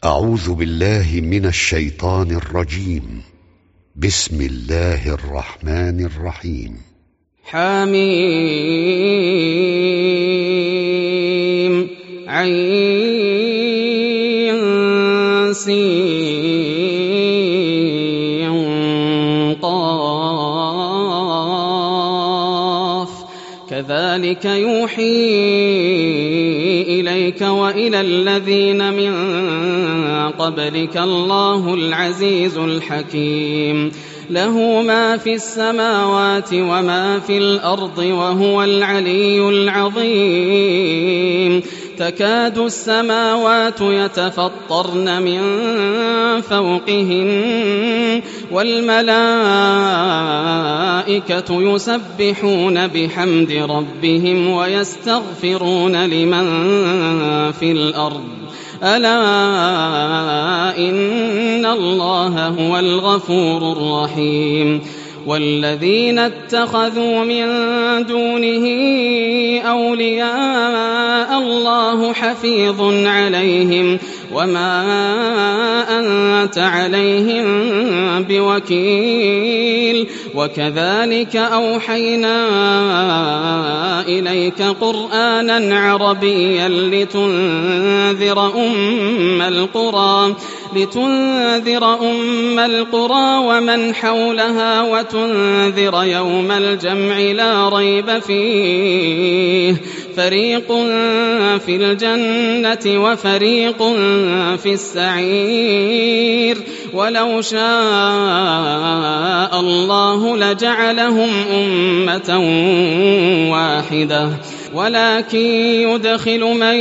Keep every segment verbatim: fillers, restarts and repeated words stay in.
أعوذ بالله من الشيطان الرجيم. بسم الله الرحمن الرحيم. حميم عين سين قاف كذلك يوحي إليك وإلى الذين من قبلك الله العزيز الحكيم. له ما في السماوات وما في الأرض وهو العلي العظيم. تكاد السماوات يتفطرن من فوقهن والملائكة يسبحون بحمد ربهم ويستغفرون لمن في الأرض ألا إن الله هو الغفور الرحيم. والذين اتخذوا من دونه أولياء الله حفيظ عليهم وما أنت عليهم بوكيل. وكذلك أوحينا إليك قرآنا عربيا لتنذر أم القرى لتنذر أم القرى ومن حولها وتنذر يوم الجمع لا ريب فيه فريق في الجنة وفريق في السعير. ولو شاء الله لجعلهم أمة واحدة ولكن يدخل من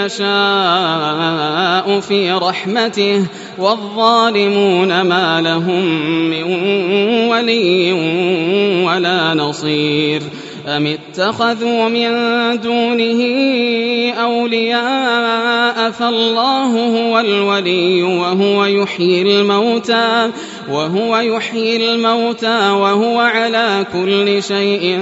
يشاء في رحمته والظالمون ما لهم من ولي ولا نصير. أم اتخذوا من دونه أولياء فالله هو الولي وهو يحيي الموتى وهو يحيي الموتى وهو على كل شيء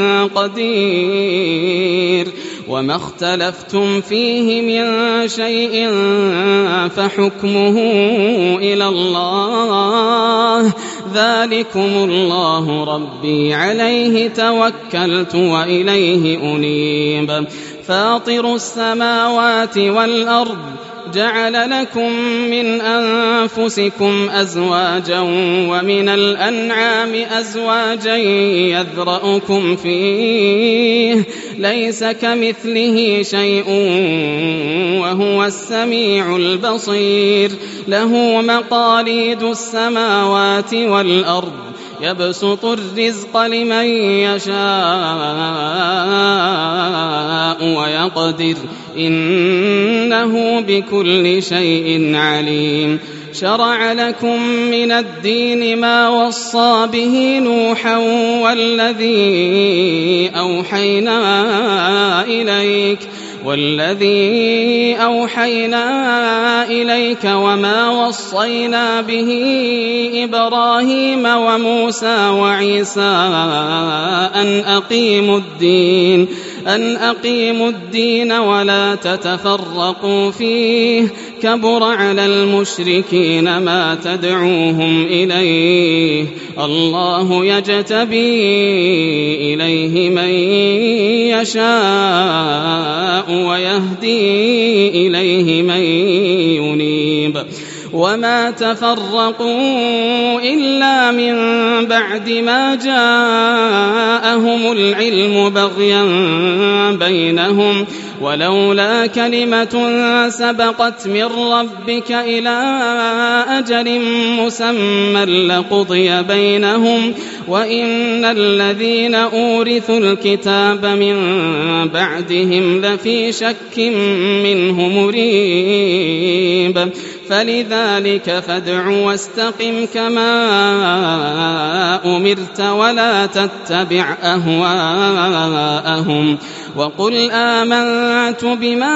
قدير. وما اختلفتم فيه من شيء فحكمه إلى الله ذلكم الله ربي عليه توكلت وإليه أنيب. فاطر السماوات والأرض جعل لكم من أنفسكم أزواجا ومن الأنعام أزواجا يذرأكم فيه ليس كمثله شيء وهو السميع البصير. له مقاليد السماوات والأرض يبسط الرزق لمن يشاء ويقدر إنه بكل شيء عليم. شرع لكم من الدين ما وصى به نوحا والذي أوحينا إليك والذي أوحينا إليك وما وصينا به إبراهيم وموسى وعيسى أن أقيموا الدين أن أقيموا الدين ولا تتفرقوا فيه كبر على المشركين ما تدعوهم إليه. الله يجتبي إليه من يشاء ويهدي إليه من ينيب. وما تفرقوا إلا من بعد ما جاءهم العلم بغيا بينهم ولولا كلمة سبقت من ربك إلى أجل مسمى لقضي بينهم وإن الذين أورثوا الكتاب من بعدهم لفي شك منه مريب. فلذلك فادع واستقم كما أمرت ولا تتبع أهواءهم وقل آمنت بما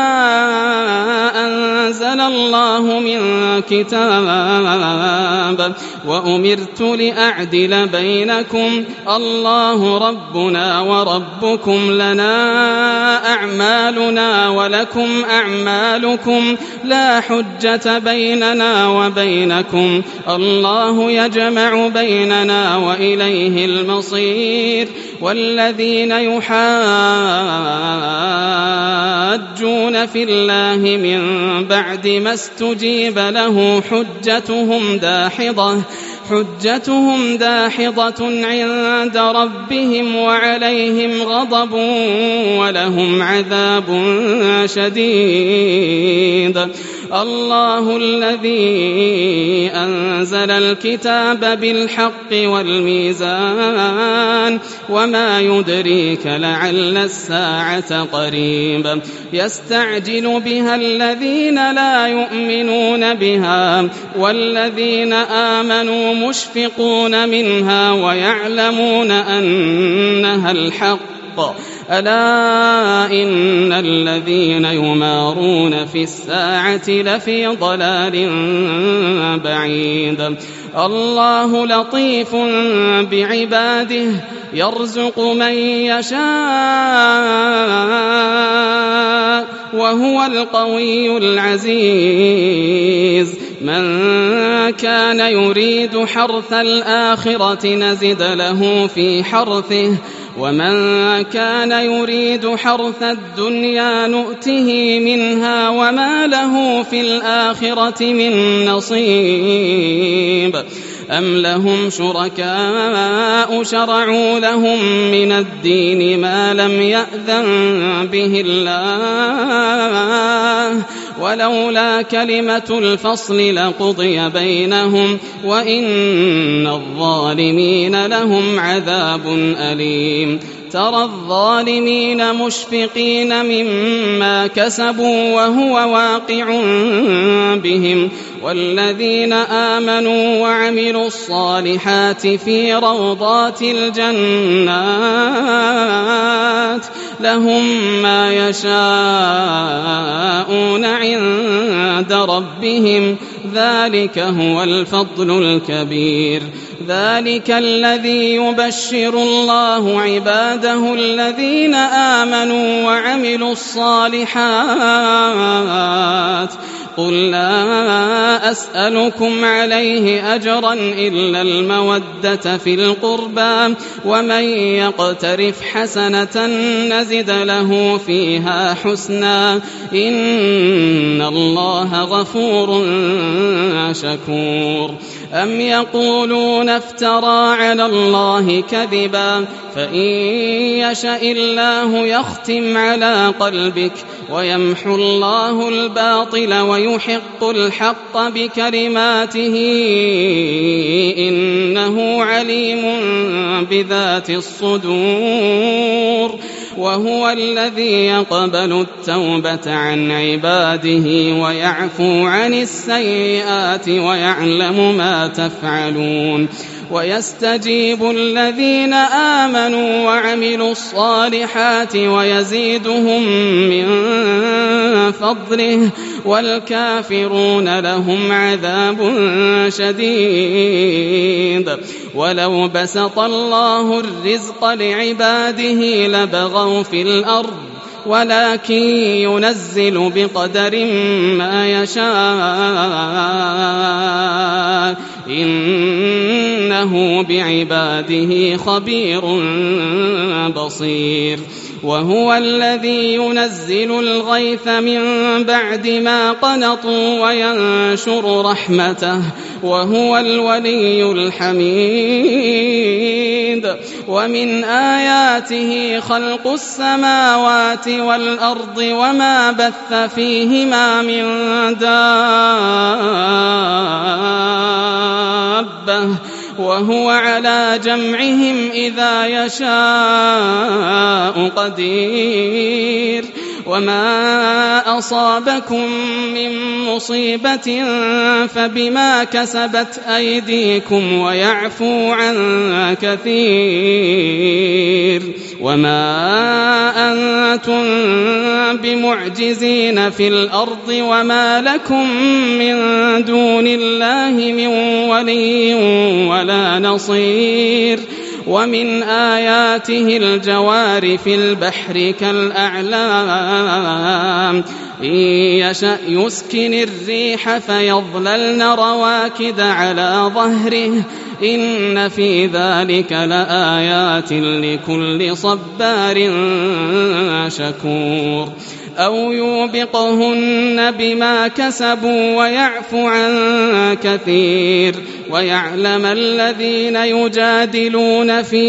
أنزل الله من كتاب وأمرت لأعدل بينكم الله ربنا وربكم لنا أعمالنا ولكم أعمالكم لا حجة بيننا وبينكم الله يجمع بيننا وإليه المصير والذين يحاجون في الله من بعد ما استجيب له حجتهم داحضة حجتهم داحضة عند ربهم وعليهم غضب ولهم عذاب شديد الله الذي أنزل الكتاب بالحق والميزان وما يدريك لعل الساعة قريب يستعجل بها الذين لا يؤمنون بها والذين آمنوا مشفقون منها ويعلمون أنها الحق ألا إن الذين يمارون في الساعة لفي ضلال بعيد الله لطيف بعباده يرزق من يشاء وهو القوي العزيز من كان يريد حرث الآخرة نزد له في حرثه ومن كان يريد حرث الدنيا نؤته منها وما له في الآخرة من نصيب أم لهم شركاء شرعوا لهم من الدين ما لم يأذن به الله ولولا كلمة الفصل لقضي بينهم وإن الظالمين لهم عذاب أليم ترى الظالمين مشفقين مما كسبوا وهو واقع بهم والذين آمنوا وعملوا الصالحات في روضات الجنات لهم ما يشاءون عند ربهم ذلك هو الفضل الكبير ذلك الذي يبشر الله عباده الذين آمنوا وعملوا الصالحات قل لا أسألكم عليه أجرا إلا المودة في القربى ومن يقترف حسنة نزد له فيها حسنا إن الله غفور شكور أم يقولون افترى على الله كذبا فإن يشاء الله يختم على قلبك ويمحو الله الباطل ويحق الحق بكلماته إنه عليم بذات الصدور وهو الذي يقبل التوبة عن عباده ويعفو عن السيئات ويعلم ما تفعلون ويستجيب الذين آمنوا وعملوا الصالحات ويزيدهم من فضله والكافرون لهم عذاب شديد ولو بسط الله الرزق لعباده لبغوا في الأرض ولكن ينزل بقدر ما يشاء إنه بعباده خبير بصير وهو الذي ينزل الغيث من بعد ما قنطوا وينشر رحمته وهو الولي الحميد ومن آياته خلق السماوات والأرض وما بث فيهما من دابة وهو على جمعهم إذا يشاء قدير وما أصابكم من مصيبة فبما كسبت أيديكم ويعفو عن كثير وما أنتم بمعجزين في الأرض وما لكم من دون الله من ولي ولا نصير ومن آياته الجوار في البحر كالأعلام إن يشأ يسكن الريح فيظللن رواكد على ظهره إن في ذلك لآيات لكل صبار شكور أو يوبقهن بما كسبوا ويعفو عن كثير ويعلم الذين يجادلون في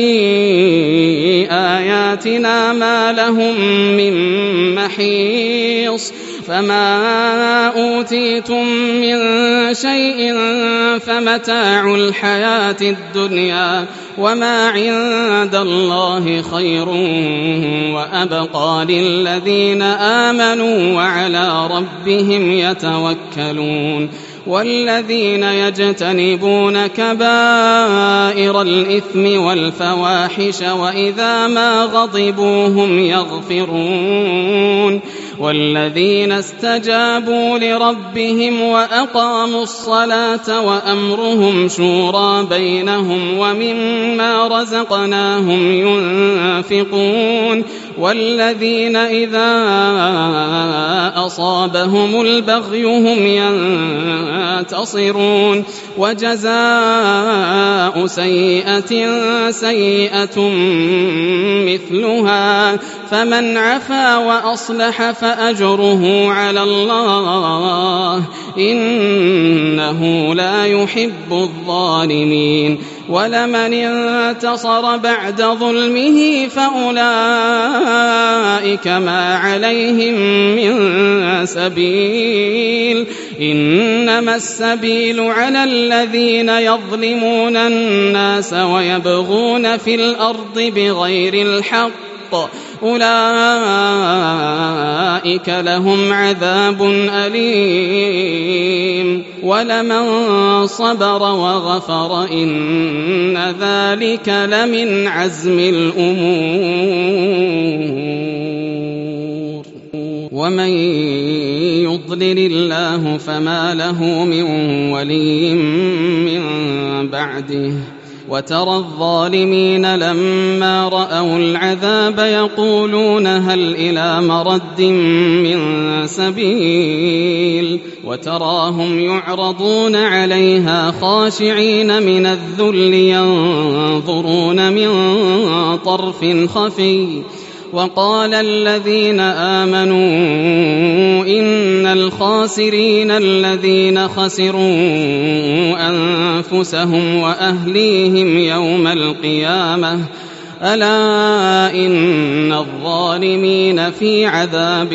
آياتنا ما لهم من محيص فما أوتيتم من شيء فمتاع الحياة الدنيا وما عند الله خير وأبقى للذين آمنوا وعلى ربهم يتوكلون والذين يجتنبون كبائر الإثم والفواحش وإذا ما غضبوا هم يغفرون والذين استجابوا لربهم وأقاموا الصلاة وأمرهم شورى بينهم ومما رزقناهم ينفقون والذين إذا أصابهم البغي هم ينتصرون وجزاء سيئة سيئة مثلها فمن عفا وأصلح فأجره على الله إنه لا يحب الظالمين ولمن انتصر بعد ظلمه فأولئك ما عليهم من سبيل إنما السبيل على الذين يظلمون الناس ويبغون في الأرض بغير الحق أولئك لهم عذاب أليم ولمن صبر وغفر إن ذلك لمن عزم الأمور ومن يضلل الله فما له من ولي من بعده وترى الظالمين لما رأوا العذاب يقولون هل إلى مرد من سبيل وتراهم يعرضون عليها خاشعين من الذل ينظرون من طرف خفي وقال الذين آمنوا إن الخاسرين الذين خسروا أنفسهم وأهليهم يوم القيامة ألا إن الظالمين في عذاب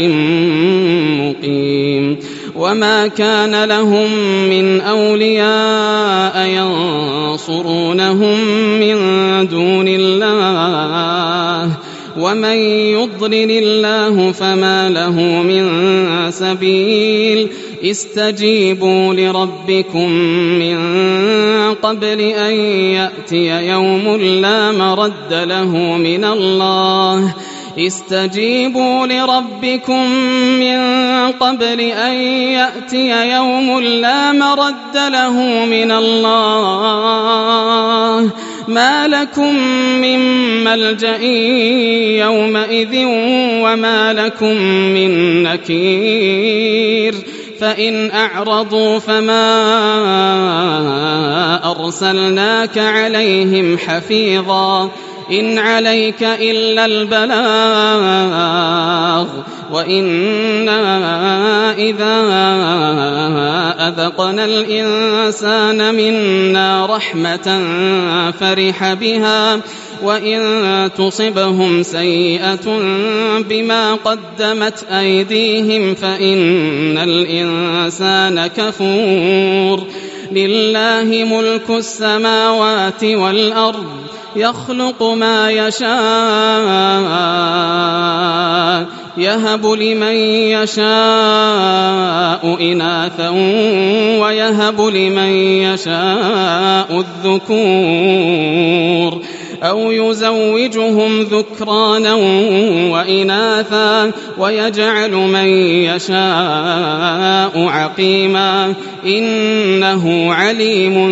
مقيم وما كان لهم من أولياء ينصرونهم من دون الله ومن يضلل الله فما له من سبيل استجيبوا لربكم من قبل أن يأتي يوم لا مرد له من الله استجيبوا لربكم من قبل أن يأتي يوم لا مرد له من الله ما لكم من ملجأ يومئذ وما لكم من نكير فإن أعرضوا فما أرسلناك عليهم حفيظا إن عليك إلا البلاغ وإنا إذا أذقنا الإنسان منا رحمة فرح بها وإن تصبهم سيئة بما قدمت أيديهم فإن الإنسان كفور لله ملك السماوات والأرض يخلق ما يشاء يهب لمن يشاء إناثا ويهب لمن يشاء الذكور أو يزوجهم ذكرانا وإناثا ويجعل من يشاء عقيما إنه عليم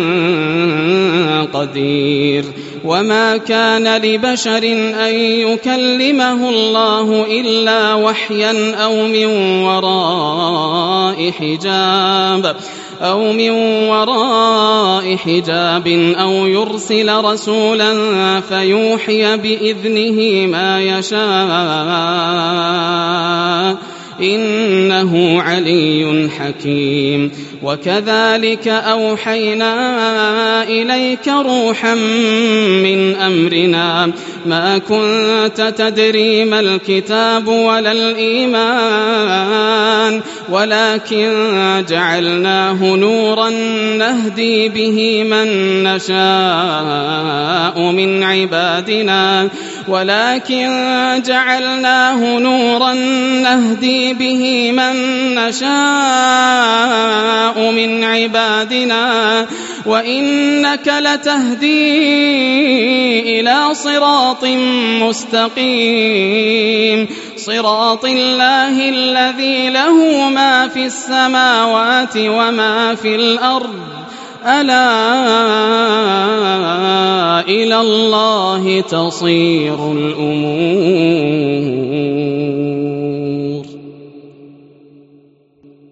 قدير. وما كان لبشر أن يكلمه الله إلا وحيا أو من وراء حجاب أو من وراء حجاب أو يرسل رسولا فيوحي بإذنه ما يشاء إنه علي حكيم. وكذلك أوحينا إليك روحا من أمرنا ما كنت تدري ما الكتاب ولا الإيمان ولكن جعلناه نورا نهدي به من نشاء من عبادنا ولكن جعلناه نورا نهدي به من نشاء من عبادنا وإنك لتهدي إلى صراط مستقيم صراط الله الذي له ما في السماوات وما في الأرض ألا إلى الله تصير الأمور.